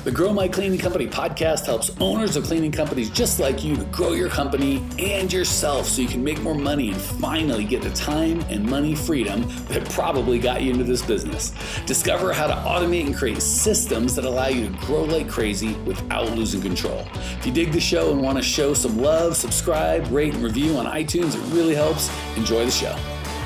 The Grow My Cleaning Company podcast helps owners of cleaning companies just like you to grow your company and yourself so you can make more money and finally get the time and money freedom that probably got you into this business. Discover how to automate and create systems that allow you to grow like crazy without losing control. If you dig the show and want to show some love, subscribe, rate, and review on iTunes. It really helps. Enjoy the show.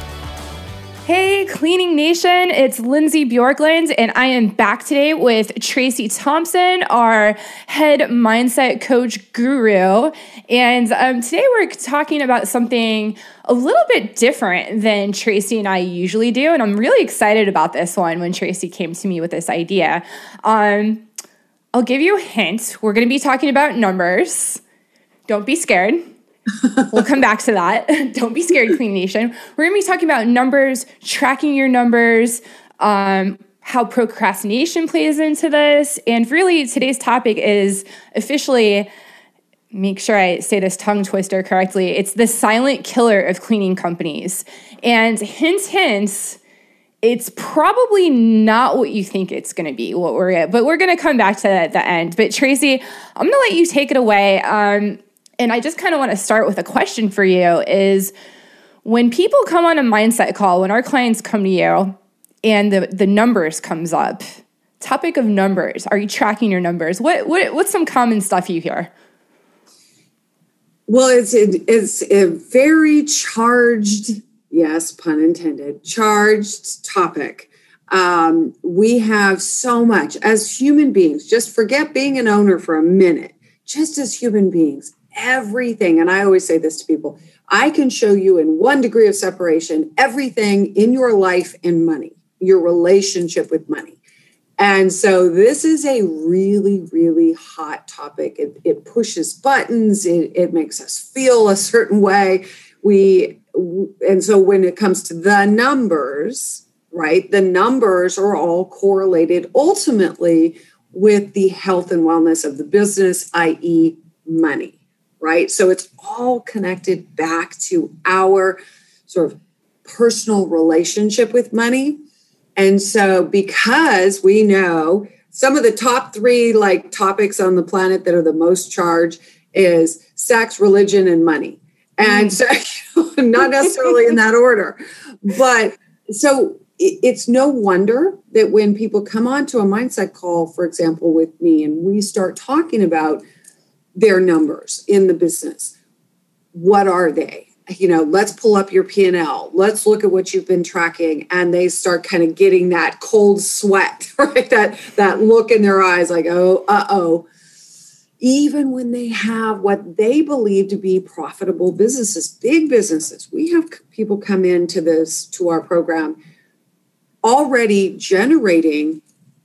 Hey, Cleaning Nation, it's Lindsay Bjorkland, and I am back today with Tracy Thompson, our head mindset coach guru. And today we're talking about something a little bit different than Tracy and I usually do. And I'm really excited about this one when Tracy came to me with this idea. I'll give you a hint. We're going to be talking about numbers. Don't be scared. We'll come back to that. Don't be scared, Cleaning Nation. We're going to be talking about numbers, tracking your numbers, how procrastination plays into this. And really, today's topic is officially, make sure I say this tongue twister correctly, it's the silent killer of cleaning companies. And hint, hint, it's probably not what you think it's going to be, but we're going to come back to that at the end. But Tracy, I'm going to let you take it away. And I just kind of want to start with a question for you is when people come on a mindset call, when our clients come to you and the numbers comes up, topic of numbers, are you tracking your numbers? What's some common stuff you hear? Well, it's a very charged, yes, pun intended, charged topic. We have so much as human beings, just forget being an owner for a minute, just as human beings. Everything, and I always say this to people, I can show you in 1 degree of separation everything in your life and money, your relationship with money. And so this is a really, really hot topic. It pushes buttons. It makes us feel a certain way. And so when it comes to the numbers, right, the numbers are all correlated ultimately with the health and wellness of the business, i.e. money. Right? So it's all connected back to our sort of personal relationship with money. And so because we know some of the top 3 topics on the planet that are the most charged is sex, religion, and money. And so not necessarily in that order, but so it's no wonder that when people come onto a mindset call, for example, with me, and we start talking about their numbers in the business. What are they? Let's pull up your P&L. Let's look at what you've been tracking. And they start kind of getting that cold sweat, right? That look in their eyes like, oh, even when they have what they believe to be profitable businesses, big businesses. We have people come to our program already generating,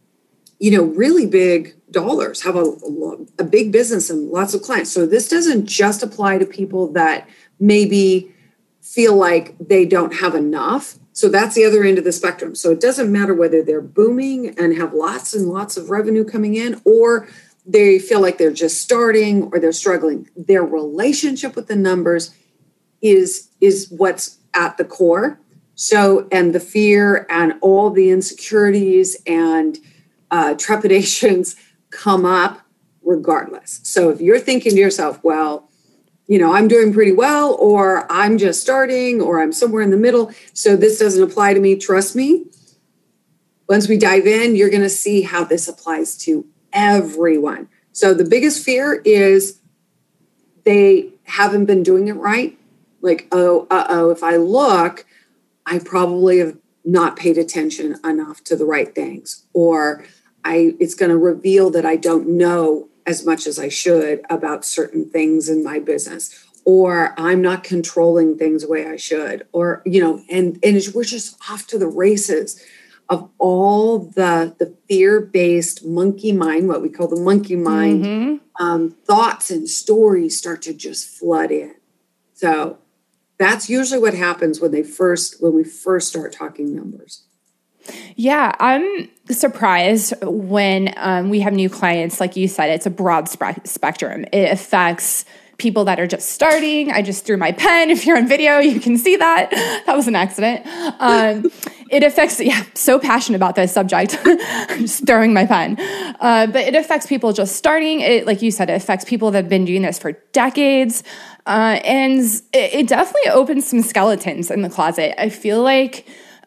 really big dollars, have a big business and lots of clients. So this doesn't just apply to people that maybe feel like they don't have enough. So that's the other end of the spectrum. So it doesn't matter whether they're booming and have lots and lots of revenue coming in, or they feel like they're just starting or they're struggling. Their relationship with the numbers is what's at the core. So, and the fear and all the insecurities and trepidations come up regardless. So if you're thinking to yourself, well, I'm doing pretty well, or I'm just starting, or I'm somewhere in the middle, so this doesn't apply to me, trust me. Once we dive in, you're going to see how this applies to everyone. So the biggest fear is they haven't been doing it right. Like, if I look, I probably have not paid attention enough to the right things, or it's going to reveal that I don't know as much as I should about certain things in my business, or I'm not controlling things the way I should, or, and we're just off to the races of all the fear-based monkey mind, what we call the monkey mind, thoughts and stories start to just flood in. So that's usually what happens when we first start talking numbers. Yeah, I'm surprised when we have new clients. Like you said, it's a broad spectrum. It affects people that are just starting. I just threw my pen. If you're on video, you can see that. That was an accident. It affects, so passionate about this subject. I'm just throwing my pen. But it affects people just starting. It, like you said, it affects people that have been doing this for decades. And it definitely opens some skeletons in the closet. I feel like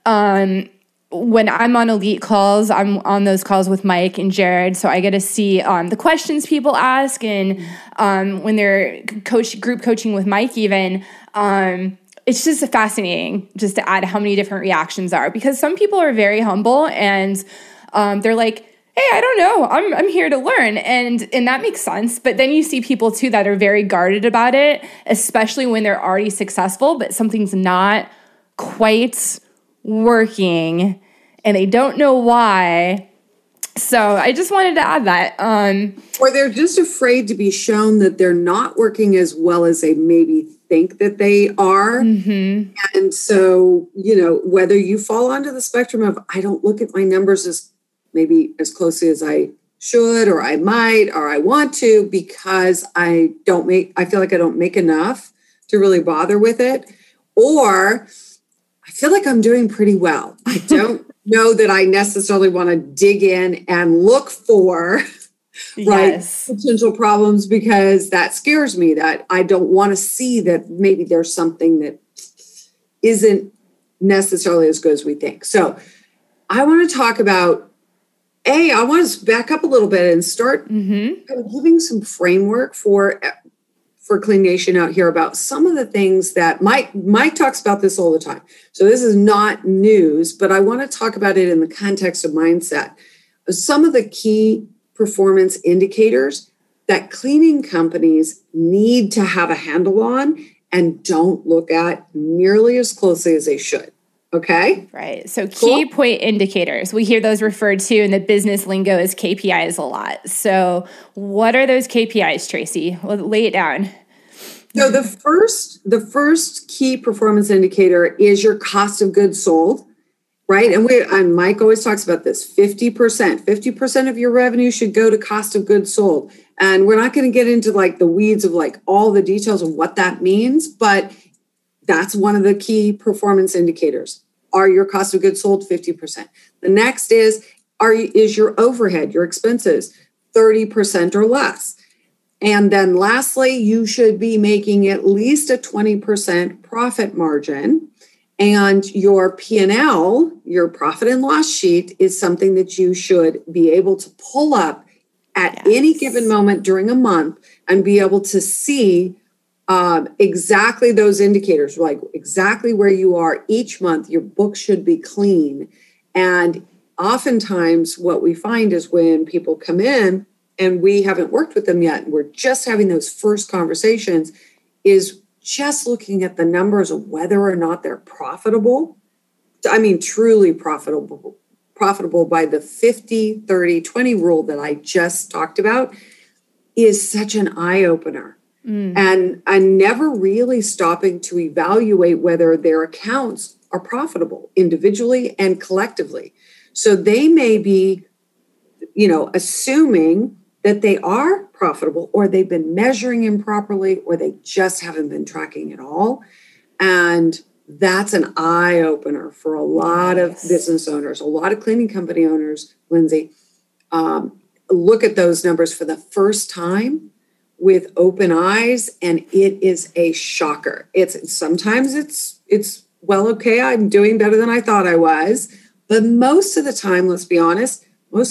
when I'm on elite calls, I'm on those calls with Mike and Jared, so I get to see the questions people ask, and when they're group coaching with Mike even, it's just fascinating just to add how many different reactions are, because some people are very humble and they're like, hey, I don't know, I'm here to learn, and that makes sense. But then you see people too that are very guarded about it, especially when they're already successful, but something's not quite working and they don't know why. So I just wanted to add that. Or they're just afraid to be shown that they're not working as well as they maybe think that they are. Mm-hmm. And so, whether you fall onto the spectrum of, I don't look at my numbers as maybe as closely as I should, or I might, or I want to, because I feel like I don't make enough to really bother with it. Or I feel like I'm doing pretty well. I don't know that I necessarily want to dig in and look for potential problems, because that scares me, that I don't want to see that maybe there's something that isn't necessarily as good as we think. So I want to talk about, I want to back up a little bit and start kind of giving some framework for Clean Nation out here about some of the things that Mike talks about this all the time. So this is not news, but I want to talk about it in the context of mindset. Some of the key performance indicators that cleaning companies need to have a handle on and don't look at nearly as closely as they should. Okay? Right. So key point indicators, we hear those referred to in the business lingo as KPIs a lot. So what are those KPIs, Tracy? Well, lay it down. So the first key performance indicator is your cost of goods sold, right? And Mike always talks about this, 50% of your revenue should go to cost of goods sold. And we're not going to get into like the weeds of like all the details of what that means, but that's one of the key performance indicators. Are your cost of goods sold 50%? The next is your overhead, your expenses, 30% or less? And then lastly, you should be making at least a 20% profit margin. And your P&L, your profit and loss sheet, is something that you should be able to pull up at any given moment during a month and be able to see exactly those indicators, like exactly where you are each month. Your book should be clean. And oftentimes what we find is when people come in and we haven't worked with them yet, and we're just having those first conversations, is just looking at the numbers of whether or not they're profitable. I mean, truly profitable by the 50, 30, 20 rule that I just talked about is such an eye-opener. And I'm never really stopping to evaluate whether their accounts are profitable individually and collectively. So they may be, assuming that they are profitable, or they've been measuring improperly, or they just haven't been tracking at all. And that's an eye opener for a lot of business owners, a lot of cleaning company owners, Lindsay. Look at those numbers for the first time with open eyes, and it is a shocker. Sometimes it's well, okay, I'm doing better than I thought I was, but most of the time, let's be honest, not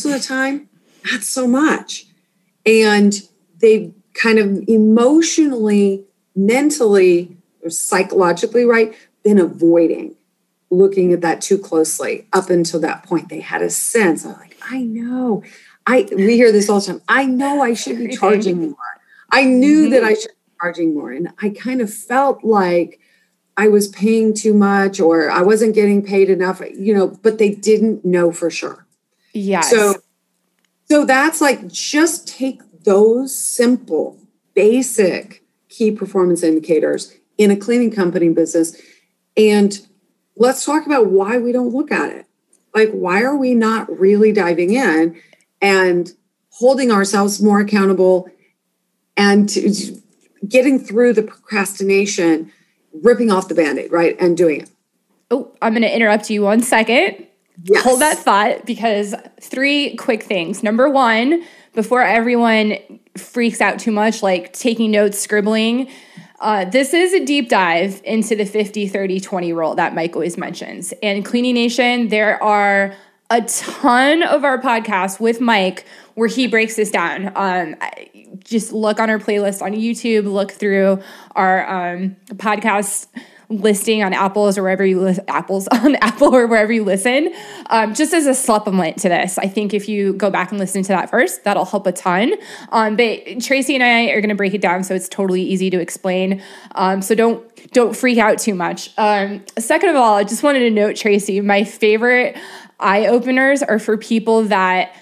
so much. And they've kind of emotionally, mentally, or psychologically, right, been avoiding looking at that too closely up until that point. They had a sense of like, I know, we hear this all the time. I know I should be charging more. I knew that I should be charging more. And I kind of felt like I was paying too much, or I wasn't getting paid enough, but they didn't know for sure. Yes. So that's like, just take those simple, basic key performance indicators in a cleaning company business, and let's talk about why we don't look at it. Like, why are we not really diving in and holding ourselves more accountable and getting through the procrastination, ripping off the Band-Aid, right, and doing it? I'm going to interrupt you 1 second. Yes. Hold that thought, because 3 quick things. Number 1, before everyone freaks out too much, like taking notes, scribbling, this is a deep dive into the 50-30-20 rule that Mike always mentions. And Cleaning Nation, there are a ton of our podcasts with Mike where he breaks this down. Just look on our playlist on YouTube, look through our podcast listing on Apples or wherever you on Apple or wherever you listen, just as a supplement to this. I think if you go back and listen to that first, that'll help a ton. But Tracy and I are going to break it down so it's totally easy to explain. So don't freak out too much. Second of all, I just wanted to note, Tracy, my favorite eye openers are for people that,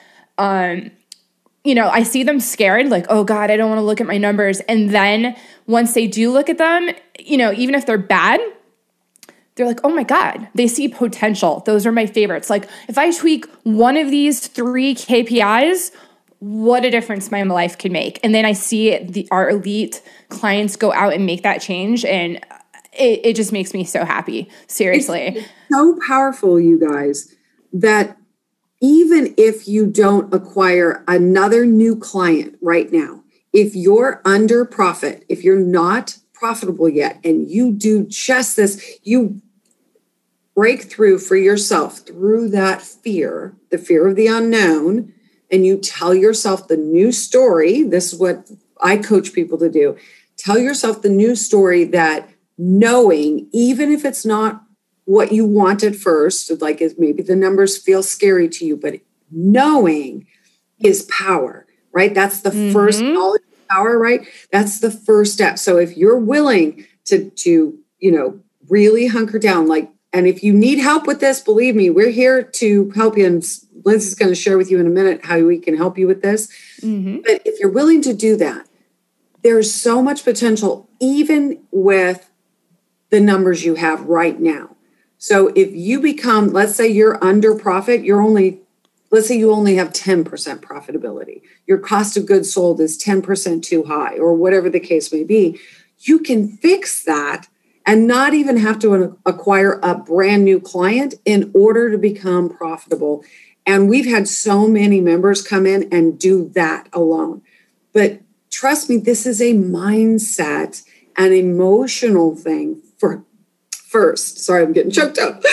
I see them scared, like, oh God, I don't want to look at my numbers. And then once they do look at them, even if they're bad, they're like, oh my God, they see potential. Those are my favorites. Like, if I tweak one of these 3 KPIs, what a difference my life can make. And then I see our elite clients go out and make that change. And it just makes me so happy. Seriously. It's so powerful, you guys, that even if you don't acquire another new client right now, if you're under profit, if you're not profitable yet, and you do just this, you break through for yourself through that fear, the fear of the unknown, and you tell yourself the new story. This is what I coach people to do. Tell yourself the new story that knowing, even if it's not what you want at first, like maybe the numbers feel scary to you, but knowing is power, right? That's the first knowledge of power, right? That's the first step. So if you're willing to really hunker down, and if you need help with this, believe me, we're here to help you. And Liz is going to share with you in a minute how we can help you with this. But if you're willing to do that, there's so much potential, even with the numbers you have right now. So if you become, let's say you're under profit, let's say you only have 10% profitability. Your cost of goods sold is 10% too high, or whatever the case may be. You can fix that and not even have to acquire a brand new client in order to become profitable. And we've had so many members come in and do that alone. But trust me, this is a mindset and emotional thing first. Sorry, I'm getting choked up.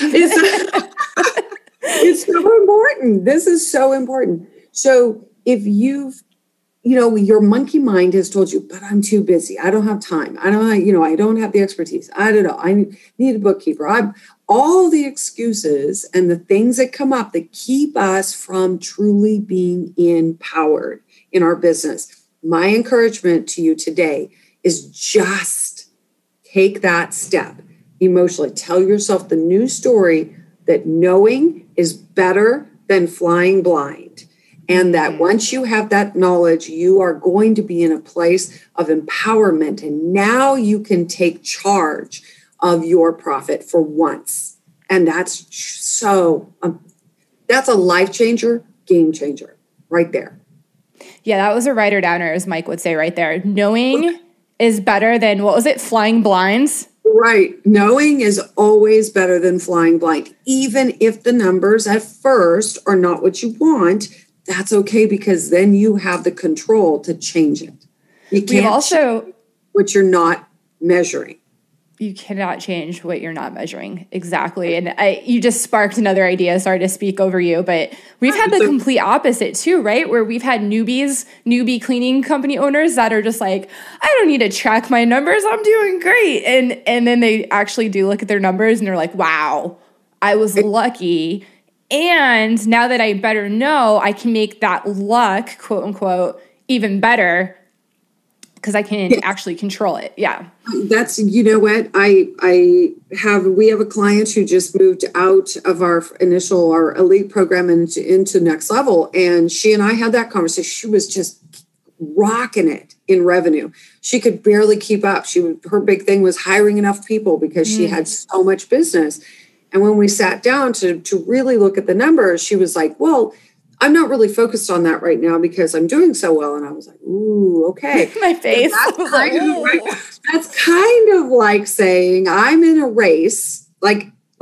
It's so important. This is so important. So if your monkey mind has told you, but I'm too busy. I don't have time. I don't have the expertise. I don't know. I need a bookkeeper. All the excuses and the things that come up that keep us from truly being empowered in our business. My encouragement to you today is just take that step emotionally. Tell yourself the new story that knowing is better than flying blind. And that once you have that knowledge, you are going to be in a place of empowerment. And now you can take charge of your profit for once. And that's that's a life changer, game changer right there. Yeah, that was a writer downer, as Mike would say right there. Knowing is better than, what was it, flying blinds? Right. Knowing is always better than flying blind. Even if the numbers at first are not what you want, that's okay, because then you have the control to change it. You can't change what you're not measuring. You cannot change what you're not measuring. Exactly. And you just sparked another idea. Sorry to speak over you, but we've had the complete opposite too, right? Where we've had newbie cleaning company owners that are just like, I don't need to track my numbers. I'm doing great. And then they actually do look at their numbers and they're like, wow, I was lucky. And now that I better know, I can make that luck, quote unquote, even better, because I can actually control it. Yeah. That's, you know what, we have a client who just moved out of our elite program into next level. And she and I had that conversation. She was just rocking it in revenue. She could barely keep up. Her big thing was hiring enough people because she had so much business. And when we sat down to really look at the numbers, she was like, well, I'm not really focused on that right now because I'm doing so well. And I was like, ooh, okay. My face. That's kind of like saying I'm in a race. Like,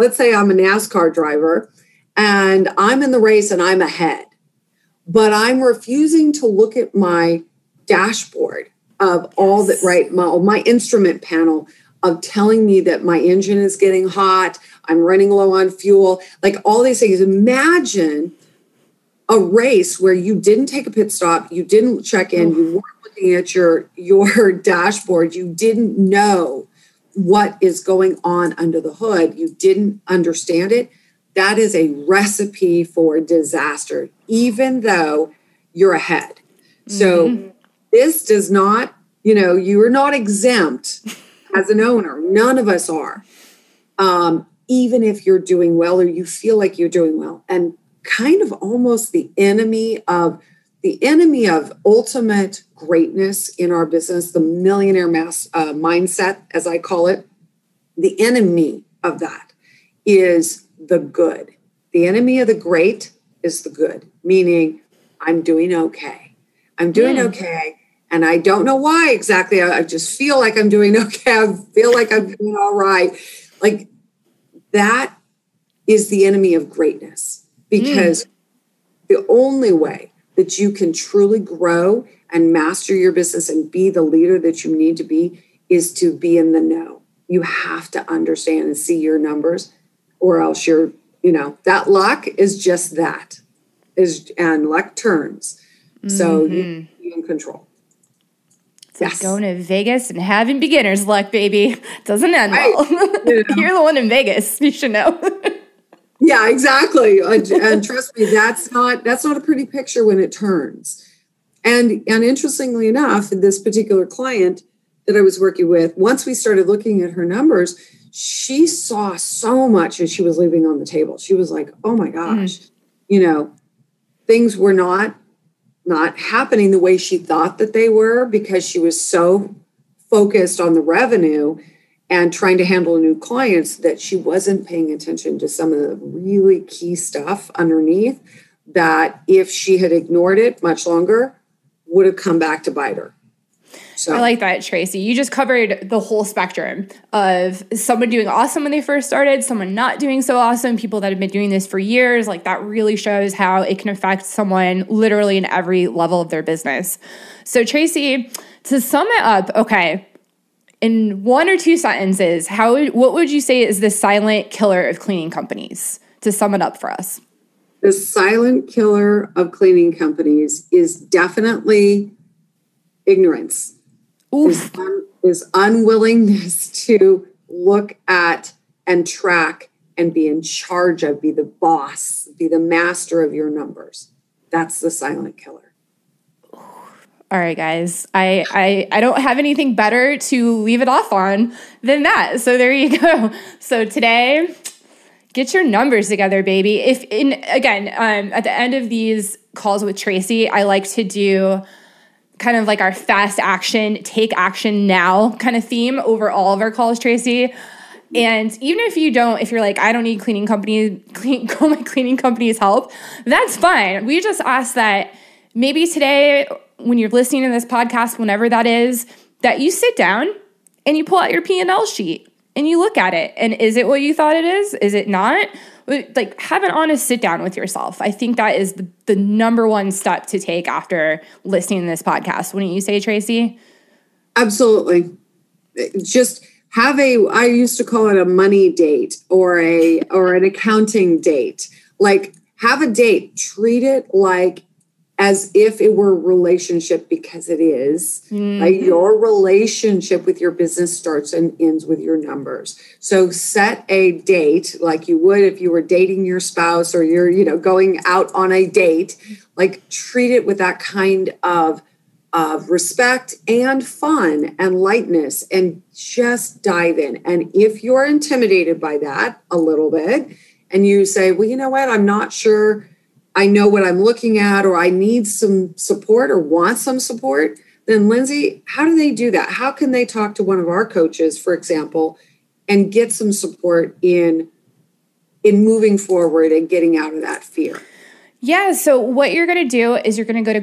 let's say I'm a NASCAR driver and I'm in the race and I'm ahead, but I'm refusing to look at my dashboard of all that, right? My instrument panel of telling me that my engine is getting hot, I'm running low on fuel, like all these things. Imagine a race where you didn't take a pit stop, you didn't check in, you weren't looking at your dashboard, you didn't know what is going on under the hood, you didn't understand it. That is a recipe for disaster, even though you're ahead. So this does not, you are not exempt as an owner. None of us are. Even if you're doing well or you feel like you're doing well. And kind of almost the enemy of ultimate greatness in our business, the millionaire mindset, as I call it, the enemy of that is the good. The enemy of the great is the good, meaning I'm doing okay. I'm doing okay. And I don't know why exactly. I just feel like I'm doing okay. I feel like I'm doing all right. Like that is the enemy of greatness, because the only way that you can truly grow and master your business and be the leader that you need to be is to be in the know. You have to understand and see your numbers, or else you're, that luck is just that. And luck turns. So you be in control. It's like going to Vegas and having beginner's luck, baby. Doesn't end well. You're the one in Vegas. You should know. Yeah, exactly. And trust me, that's not a pretty picture when it turns. And interestingly enough, this particular client that I was working with, once we started looking at her numbers, she saw so much as she was leaving on the table. She was like, oh my gosh, things were not happening the way she thought that they were, because she was so focused on the revenue and trying to handle new clients that she wasn't paying attention to some of the really key stuff underneath that, if she had ignored it much longer, would have come back to bite her. So I like that, Tracy. You just covered the whole spectrum of someone doing awesome when they first started, someone not doing so awesome, people that have been doing this for years. Like that really shows how it can affect someone literally in every level of their business. So Tracy, to sum it up, okay, in one or two sentences, what would you say is the silent killer of cleaning companies, to sum it up for us? The silent killer of cleaning companies is definitely ignorance. Is unwillingness to look at and track and be in charge of, be the boss, be the master of your numbers. That's the silent killer. All right, guys. I don't have anything better to leave it off on than that. So there you go. So today, get your numbers together, baby. At the end of these calls with Tracy, I like to do kind of like our fast action, take action now kind of theme over all of our calls, Tracy. And even if you're like, I don't need my cleaning company's help, that's fine. We just ask that maybe today, when you're listening to this podcast, whenever that is, that you sit down and you pull out your P&L sheet and you look at it. And is it what you thought it is? Is it not? Like, have an honest sit down with yourself. I think that is the number one step to take after listening to this podcast. Wouldn't you say, Tracy? Absolutely. Just have I used to call it a money date or an accounting date. Like, have a date, treat it like as if it were a relationship, because it is. Like, your relationship with your business starts and ends with your numbers. So set a date like you would if you were dating your spouse, or you're going out on a date. Like, treat it with that kind of respect and fun and lightness, and just dive in. And if you're intimidated by that a little bit and you say, well, you know what, I'm not sure I know what I'm looking at, or I need some support or want some support, then Lindsay, how do they do that? How can they talk to one of our coaches, for example, and get some support in moving forward and getting out of that fear? Yeah, so what you're going to do is you're going to go to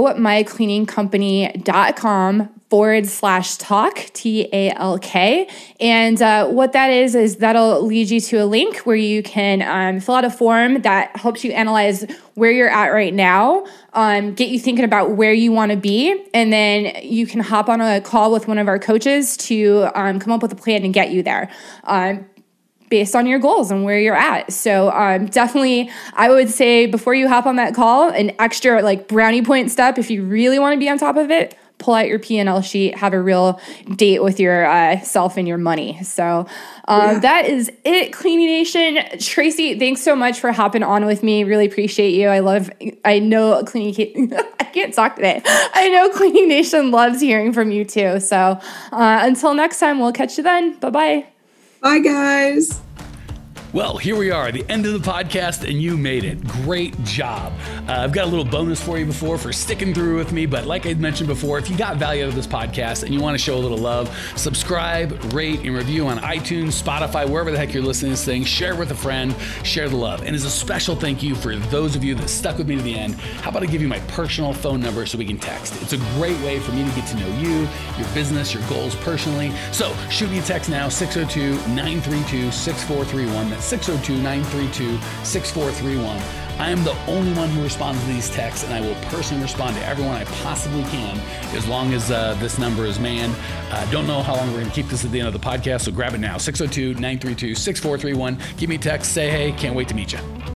growmycleaningcompany.com/talk, TALK. And what that is that'll lead you to a link where you can fill out a form that helps you analyze where you're at right now, get you thinking about where you want to be, and then you can hop on a call with one of our coaches to come up with a plan to get you there. Based on your goals and where you're at. So definitely, I would say before you hop on that call, an extra like brownie point step, if you really want to be on top of it, pull out your P&L sheet, have a real date with yourself and your money. So that is it, Cleaning Nation. Tracy, thanks so much for hopping on with me. Really appreciate you. I know Cleaning, I can't talk today. I know Cleaning Nation loves hearing from you too. So until next time, we'll catch you then. Bye-bye. Bye, guys. Well, here we are, the end of the podcast, and you made it. Great job. I've got a little bonus for you for sticking through with me, but like I mentioned before, if you got value out of this podcast and you want to show a little love, subscribe, rate, and review on iTunes, Spotify, wherever the heck you're listening to this thing. Share it with a friend, share the love. And as a special thank you for those of you that stuck with me to the end, how about I give you my personal phone number so we can text? It's a great way for me to get to know you, your business, your goals personally. So shoot me a text now, 602-932-6431. That's 602-932-6431. I am the only one who responds to these texts, and I will personally respond to everyone I possibly can as long as this number is manned. Don't know how long we're going to keep this at the end of the podcast, so grab it now, 602-932-6431. Give me a text, say hey, can't wait to meet you.